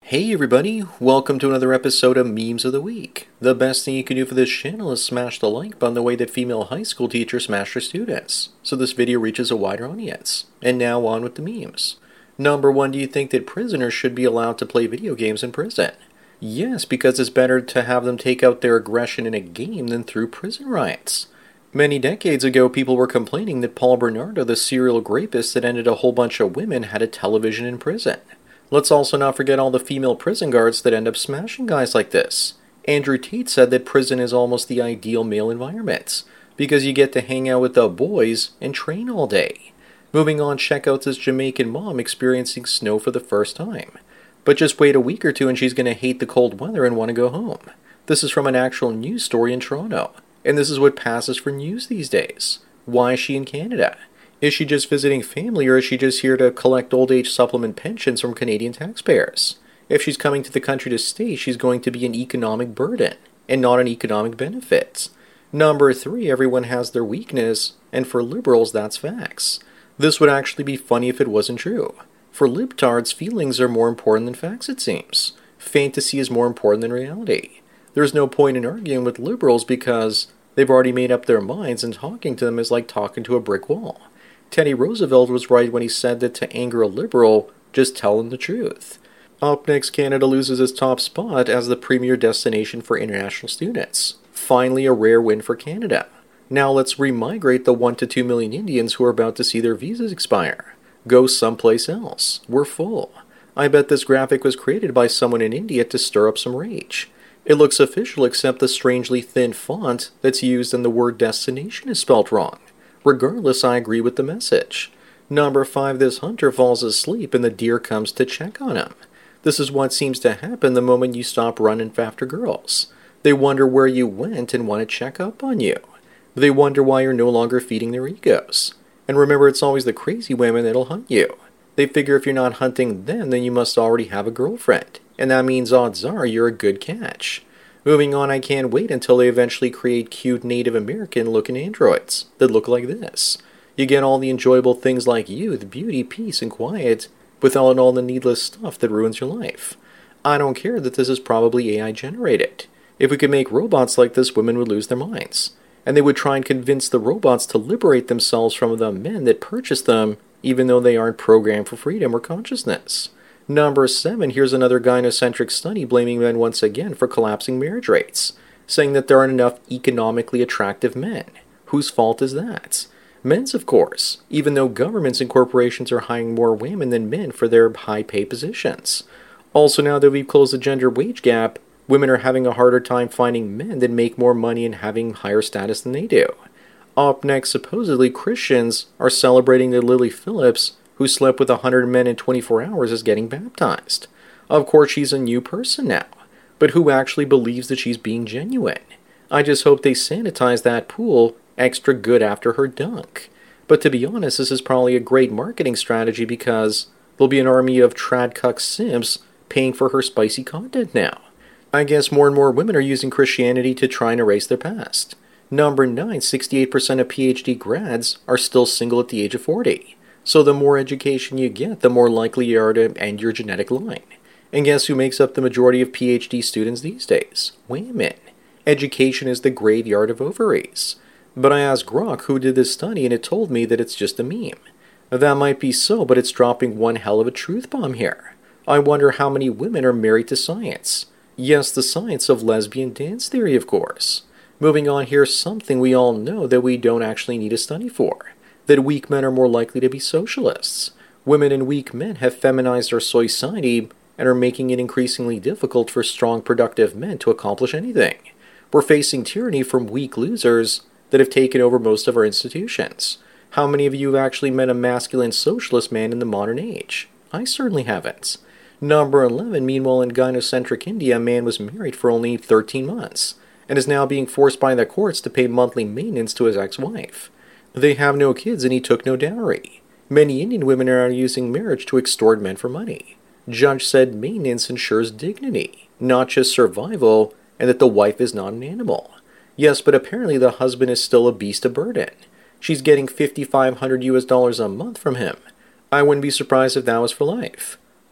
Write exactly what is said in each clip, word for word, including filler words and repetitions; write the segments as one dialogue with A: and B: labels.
A: Hey everybody, welcome to another episode of Memes of the Week. The best thing you can do for this channel is smash the like button the way that female high school teachers smash their students, so this video reaches a wider audience. And now on with the memes. Number one, do you think that prisoners should be allowed to play video games in prison? Yes, because it's better to have them take out their aggression in a game than through prison riots. Many decades ago, people were complaining that Paul Bernardo, the serial rapist that ended a whole bunch of women, had a television in prison. Let's also not forget all the female prison guards that end up smashing guys like this. Andrew Tate said that prison is almost the ideal male environment, because you get to hang out with the boys and train all day. Moving on, check out this Jamaican mom experiencing snow for the first time. But just wait a week or two and she's going to hate the cold weather and want to go home. This is from an actual news story in Toronto, and this is what passes for news these days. Why is she in Canada? Is she just visiting family, or is she just here to collect old age supplement pensions from Canadian taxpayers? If she's coming to the country to stay, she's going to be an economic burden, and not an economic benefit. Number three, everyone has their weakness, and for liberals, that's facts. This would actually be funny if it wasn't true. For libtards, feelings are more important than facts, it seems. Fantasy is more important than reality. There's no point in arguing with liberals because they've already made up their minds, and talking to them is like talking to a brick wall. Teddy Roosevelt was right when he said that to anger a liberal, just tell them the truth. Up next, Canada loses its top spot as the premier destination for international students. Finally, a rare win for Canada. Now let's remigrate the one to two million Indians who are about to see their visas expire. Go someplace else. We're full. I bet this graphic was created by someone in India to stir up some rage. It looks official except the strangely thin font that's used in the word destination is spelt wrong. Regardless, I agree with the message. Number five, this hunter falls asleep and the deer comes to check on him. This is what seems to happen the moment you stop running after girls. They wonder where you went and want to check up on you. They wonder why you're no longer feeding their egos. And remember, it's always the crazy women that'll hunt you. They figure if you're not hunting them, then you must already have a girlfriend. And that means odds are you're a good catch. Moving on, I can't wait until they eventually create cute Native American-looking androids that look like this. You get all the enjoyable things like youth, beauty, peace, and quiet, without all the needless stuff that ruins your life. I don't care that this is probably A I-generated. If we could make robots like this, women would lose their minds. And they would try and convince the robots to liberate themselves from the men that purchased them, even though they aren't programmed for freedom or consciousness. Number seven, here's another gynocentric study blaming men once again for collapsing marriage rates, saying that there aren't enough economically attractive men. Whose fault is that? Men's, of course, even though governments and corporations are hiring more women than men for their high-pay positions. Also, now that we've closed the gender wage gap, women are having a harder time finding men that make more money and having higher status than they do. Up next, supposedly Christians are celebrating that Lily Phillips, who slept with a hundred men in twenty-four hours, is getting baptized. Of course, she's a new person now, but who actually believes that she's being genuine? I just hope they sanitize that pool extra good after her dunk. But to be honest, this is probably a great marketing strategy because there'll be an army of trad-cuck simps paying for her spicy content now. I guess more and more women are using Christianity to try and erase their past. Number nine, sixty-eight percent of P H D grads are still single at the age of forty. So the more education you get, the more likely you are to end your genetic line. And guess who makes up the majority of P H D students these days? Women. Education is the graveyard of ovaries. But I asked Grok who did this study, and it told me that it's just a meme. That might be so, but it's dropping one hell of a truth bomb here. I wonder how many women are married to science. Yes, the science of lesbian dance theory, of course. Moving on, here's something we all know that we don't actually need a study for. That weak men are more likely to be socialists. Women and weak men have feminized our society and are making it increasingly difficult for strong, productive men to accomplish anything. We're facing tyranny from weak losers that have taken over most of our institutions. How many of you have actually met a masculine socialist man in the modern age? I certainly haven't. Number eleven, meanwhile in gynocentric India, a man was married for only thirteen months and is now being forced by the courts to pay monthly maintenance to his ex-wife. They have no kids and he took no dowry. Many Indian women are using marriage to extort men for money. Judge said maintenance ensures dignity, not just survival, and that the wife is not an animal. Yes, but apparently the husband is still a beast of burden. She's getting fifty-five hundred U S dollars a month from him. I wouldn't be surprised if that was for life.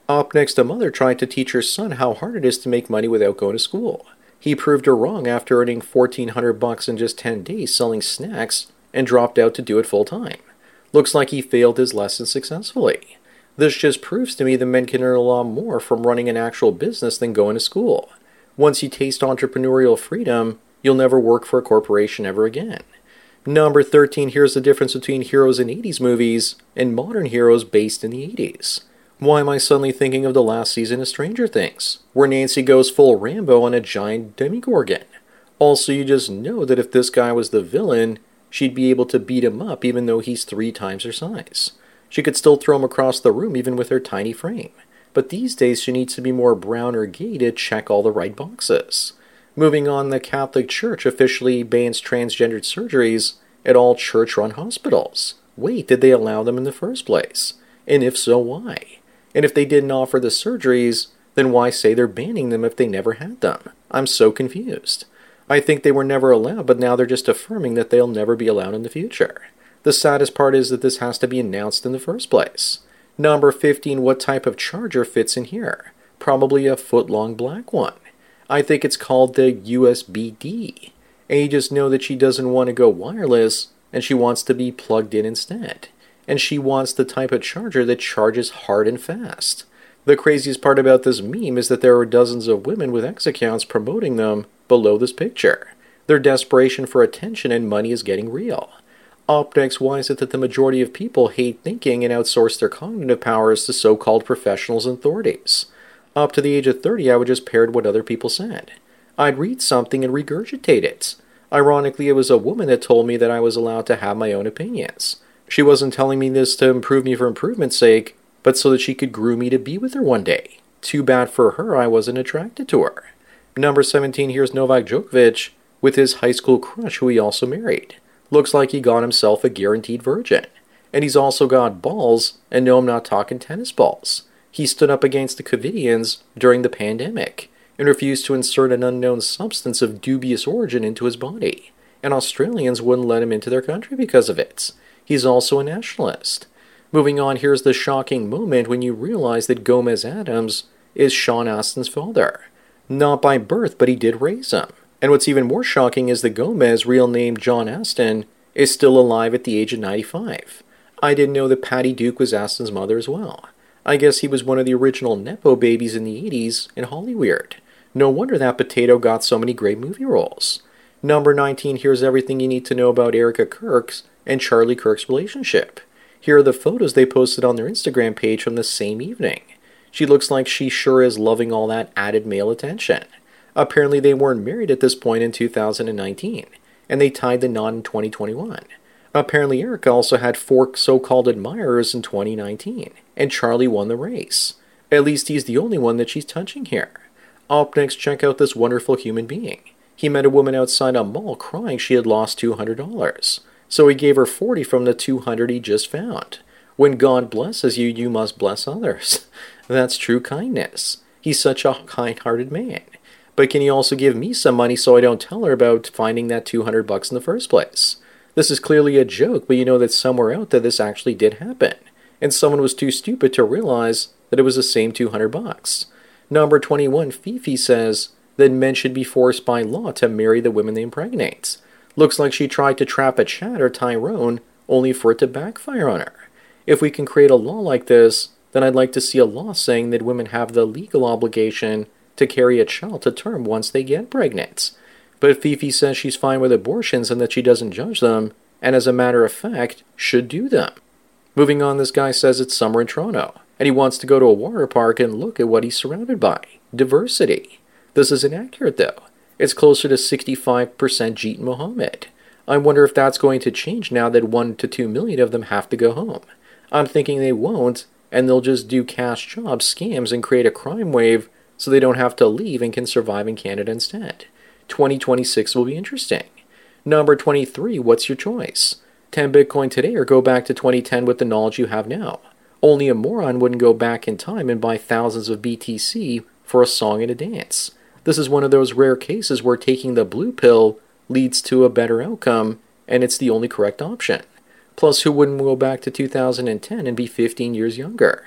A: Up next, a mother tried to teach her son how hard it is to make money without going to school. He proved her wrong after earning fourteen hundred bucks in just ten days selling snacks and dropped out to do it full time. Looks like he failed his lesson successfully. This just proves to me that men can earn a lot more from running an actual business than going to school. Once you taste entrepreneurial freedom, you'll never work for a corporation ever again. Number thirteen, here's the difference between heroes in eighties movies and modern heroes based in the eighties. Why am I suddenly thinking of the last season of Stranger Things, where Nancy goes full Rambo on a giant Demogorgon? Also, you just know that if this guy was the villain, she'd be able to beat him up even though he's three times her size. She could still throw him across the room even with her tiny frame. But these days she needs to be more brown or gay to check all the right boxes. Moving on, the Catholic Church officially bans transgendered surgeries at all church-run hospitals. Wait, did they allow them in the first place? And if so, why? And if they didn't offer the surgeries, then why say they're banning them if they never had them? I'm so confused. I think they were never allowed, but now they're just affirming that they'll never be allowed in the future. The saddest part is that this has to be announced in the first place. Number fifteen, what type of charger fits in here? Probably a foot-long black one. I think it's called the U S B D. And you just know that she doesn't want to go wireless, and she wants to be plugged in instead. And she wants the type of charger that charges hard and fast. The craziest part about this meme is that there are dozens of women with X accounts promoting them below this picture. Their desperation for attention and money is getting real. Up next, why is it that the majority of people hate thinking and outsource their cognitive powers to so-called professionals and authorities? Up to the age of thirty, I would just parrot what other people said. I'd read something and regurgitate it. Ironically, it was a woman that told me that I was allowed to have my own opinions. She wasn't telling me this to improve me for improvement's sake, but so that she could groom me to be with her one day. Too bad for her I wasn't attracted to her. Number seventeen, here's Novak Djokovic with his high school crush who he also married. Looks like he got himself a guaranteed virgin. And he's also got balls, and no, I'm not talking tennis balls. He stood up against the Covidians during the pandemic and refused to insert an unknown substance of dubious origin into his body. And Australians wouldn't let him into their country because of it. He's also a nationalist. Moving on, here's the shocking moment when you realize that Gomez Adams is Sean Astin's father. Not by birth, but he did raise him. And what's even more shocking is that Gomez, real name John Astin, is still alive at the age of ninety-five. I didn't know that Patty Duke was Astin's mother as well. I guess he was one of the original Nepo babies in the eighties in Hollywood. No wonder that potato got so many great movie roles. Number nineteen, here's everything you need to know about Erica Kirk's and Charlie Kirk's relationship. Here are the photos they posted on their Instagram page from the same evening. She looks like she sure is loving all that added male attention. Apparently they weren't married at this point in two thousand nineteen, and they tied the knot in twenty twenty-one. Apparently Erica also had four so-called admirers in twenty nineteen, and Charlie won the race. At least he's the only one that she's touching here. Up next, check out this wonderful human being. He met a woman outside a mall crying she had lost two hundred dollars. So he gave her forty from the two hundred he just found. When God blesses you, you must bless others. That's true kindness. He's such a kind-hearted man. But can he also give me some money so I don't tell her about finding that two hundred bucks in the first place? This is clearly a joke, but you know that somewhere out there this actually did happen. And someone was too stupid to realize that it was the same two hundred bucks. Number twenty-one, Fifi says that men should be forced by law to marry the women they impregnate. Looks like she tried to trap a Chad or Tyrone, only for it to backfire on her. If we can create a law like this, then I'd like to see a law saying that women have the legal obligation to carry a child to term once they get pregnant. But Fifi says she's fine with abortions and that she doesn't judge them, and as a matter of fact, should do them. Moving on, this guy says it's summer in Toronto, and he wants to go to a water park and look at what he's surrounded by. Diversity. This isn't accurate though. It's closer to sixty-five percent Jeet and Mohammed. I wonder if that's going to change now that one to two million of them have to go home. I'm thinking they won't, and they'll just do cash jobs, scams, and create a crime wave so they don't have to leave and can survive in Canada instead. twenty twenty-six will be interesting. Number twenty-three, what's your choice? ten Bitcoin today or go back to twenty ten with the knowledge you have now? Only a moron wouldn't go back in time and buy thousands of B T C for a song and a dance. This is one of those rare cases where taking the blue pill leads to a better outcome, and it's the only correct option. Plus, who wouldn't go back to two thousand ten and be fifteen years younger?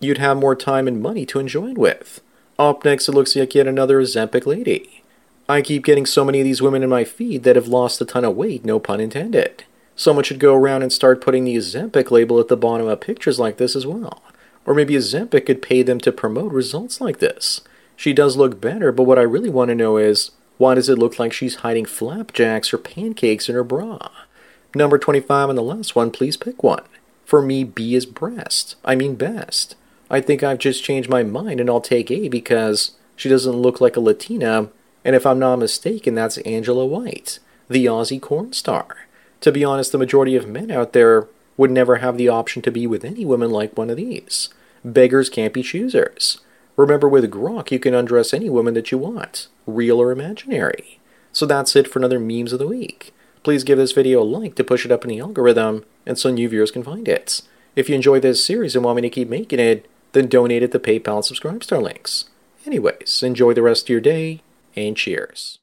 A: you'd have more time and money to enjoy it with. Up next, it looks like yet another Ozempic lady. I keep getting so many of these women in my feed that have lost a ton of weight, no pun intended. Someone should go around and start putting the Ozempic label at the bottom of pictures like this as well. Or maybe Ozempic could pay them to promote results like this. She does look better, but what I really want to know is, why does it look like she's hiding flapjacks or pancakes in her bra? Number twenty-five on the last one, please pick one. For me, B is breast. I mean best. I think I've just changed my mind and I'll take A because she doesn't look like a Latina, and if I'm not mistaken, that's Angela White, the Aussie corn star. To be honest, the majority of men out there would never have the option to be with any woman like one of these. Beggars can't be choosers. Remember, with Grok, you can undress any woman that you want, real or imaginary. So that's it for another Memes of the Week. Please give this video a like to push it up in the algorithm, and so new viewers can find it. If you enjoy this series and want me to keep making it, then donate at the PayPal and Subscribe Star links. Anyways, enjoy the rest of your day, and cheers.